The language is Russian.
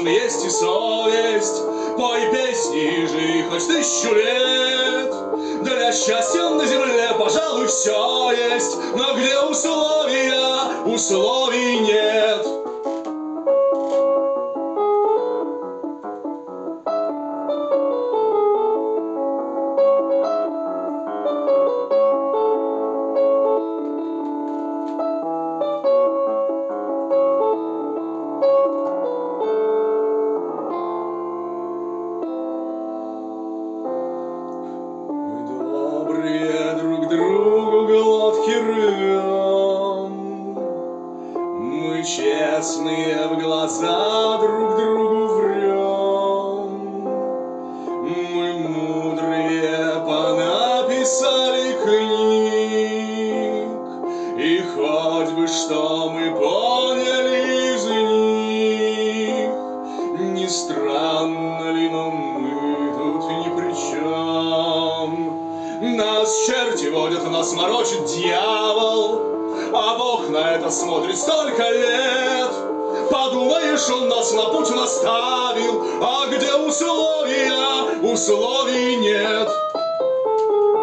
разум есть и совесть. Пой песни, жи хоть 1000 лет. Для счастья на земле, пожалуй, все есть, но где условия, условий нет. Друг другу глотки рвем, мы честные в глаза друг другу врем, мы мудрые понаписали книг, и хоть бы что мы поняли из них, не странно ли, но мы тут ни при чем. Нас черти водят, нас морочит дьявол, а Бог на это смотрит столько лет. Подумаешь, Он нас на путь наставил, а где условия, условий нет.